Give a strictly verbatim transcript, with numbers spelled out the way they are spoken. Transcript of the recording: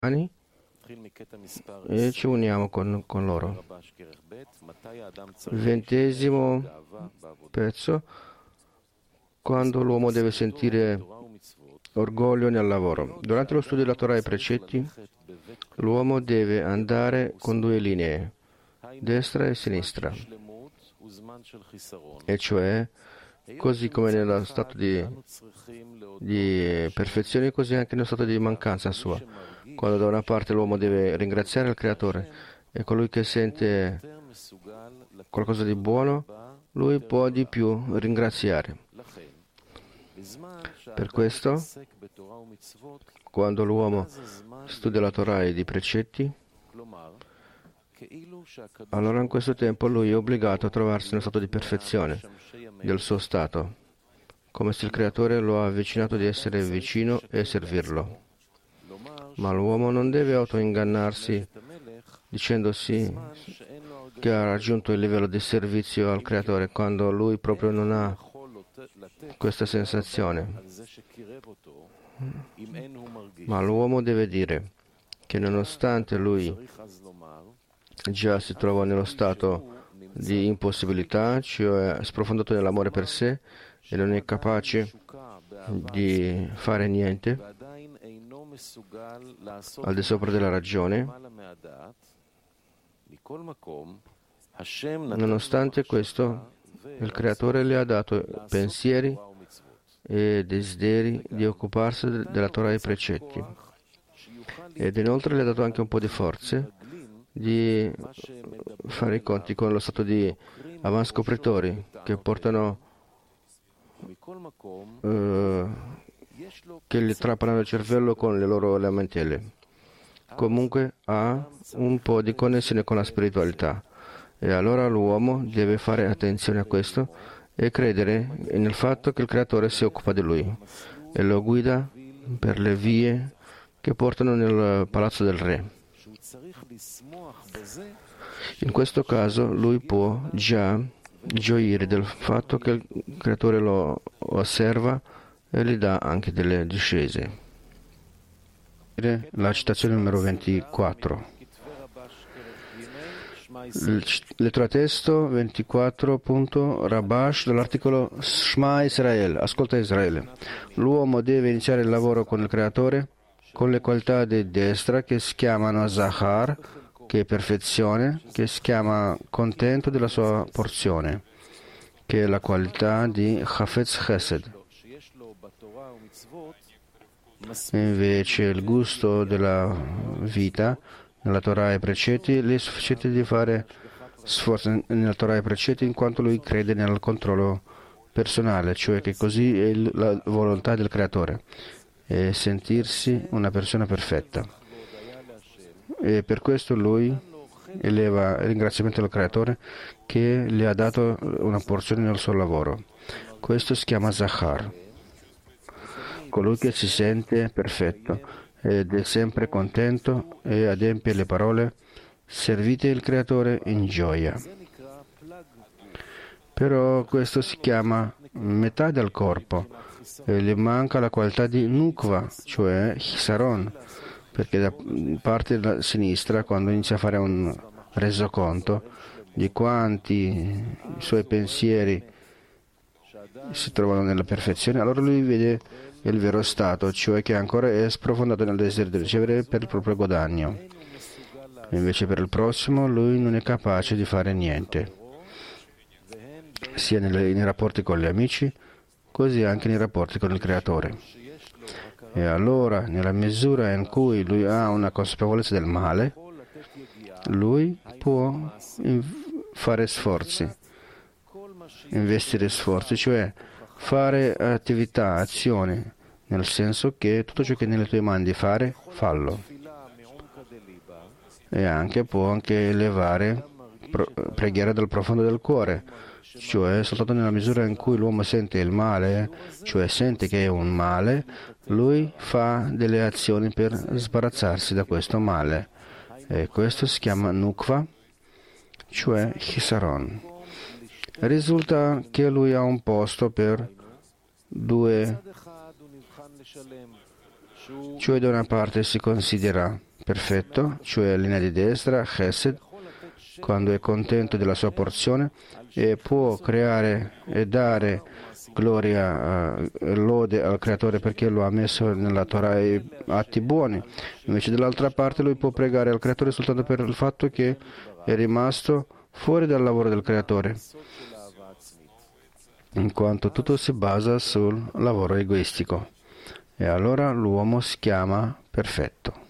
e ci uniamo con, con loro. Il ventesimo pezzo, quando l'uomo deve sentire orgoglio nel lavoro. Durante lo studio della Torah e i precetti, l'uomo deve andare con due linee, destra e sinistra, e cioè, così come nello stato di, di perfezione, così anche nello stato di mancanza sua. Quando da una parte l'uomo deve ringraziare il Creatore e colui che sente qualcosa di buono, lui può di più ringraziare. Per questo, quando l'uomo studia la Torah e i precetti, allora in questo tempo lui è obbligato a trovarsi nello stato di perfezione del suo stato, come se il Creatore lo ha avvicinato di essere vicino e servirlo. Ma l'uomo non deve autoingannarsi dicendosi che ha raggiunto il livello di servizio al Creatore quando lui proprio non ha questa sensazione. Ma l'uomo deve dire che nonostante lui già si trova nello stato di impossibilità, cioè sprofondato nell'amore per sé e non è capace di fare niente al di sopra della ragione, nonostante questo il Creatore le ha dato pensieri e desideri di occuparsi della Torah e i precetti, ed inoltre le ha dato anche un po' di forze di fare i conti con lo stato di avanscopritori che portano eh, che gli trappano il cervello con le loro lamentele. Comunque ha un po' di connessione con la spiritualità, e allora l'uomo deve fare attenzione a questo e credere nel fatto che il Creatore si occupa di lui e lo guida per le vie che portano nel palazzo del re. In questo caso lui può già gioire del fatto che il Creatore lo osserva e gli dà anche delle discese. La citazione numero ventiquattro. Lettera testo ventiquattro punto Rabash dall'articolo Shema Israel. Ascolta Israele. L'uomo deve iniziare il lavoro con il Creatore con le qualità di destra che si chiamano Zahar, che è perfezione, che si chiama contento della sua porzione, che è la qualità di Hafetz Chesed. Invece il gusto della vita nella Torah e precetti gli è sufficiente di fare sforzo nella Torah e precetti in quanto lui crede nel controllo personale, cioè che così è la volontà del Creatore, e sentirsi una persona perfetta. E per questo lui eleva il ringraziamento al Creatore che gli ha dato una porzione nel suo lavoro. Questo si chiama Zahar, colui che si sente perfetto ed è sempre contento e adempie le parole: servite il Creatore in gioia. Però questo si chiama metà del corpo e gli manca la qualità di Nukva, cioè Hisaron, perché da parte della sinistra, quando inizia a fare un resoconto di quanti i suoi pensieri si trovano nella perfezione, allora lui vede il vero stato, cioè che ancora è sprofondato nel desiderio di ricevere per il proprio guadagno. Invece per il prossimo lui non è capace di fare niente, sia nei, nei rapporti con gli amici, così anche nei rapporti con il Creatore. E allora, nella misura in cui lui ha una consapevolezza del male, lui può fare sforzi, investire sforzi, cioè fare attività, azioni, nel senso che tutto ciò che è nelle tue mani di fare, fallo. E anche può anche elevare preghiera dal profondo del cuore, cioè soltanto nella misura in cui l'uomo sente il male, cioè sente che è un male, lui fa delle azioni per sbarazzarsi da questo male. E questo si chiama Nukva, cioè Hisaron. Risulta che lui ha un posto per due, cioè da una parte si considera perfetto, cioè linea di destra, Chesed, quando è contento della sua porzione e può creare e dare gloria e lode al Creatore perché lo ha messo nella Torah e atti buoni. Invece dall'altra parte lui può pregare al Creatore soltanto per il fatto che è rimasto fuori dal lavoro del Creatore, in quanto tutto si basa sul lavoro egoistico. E allora l'uomo si chiama perfetto.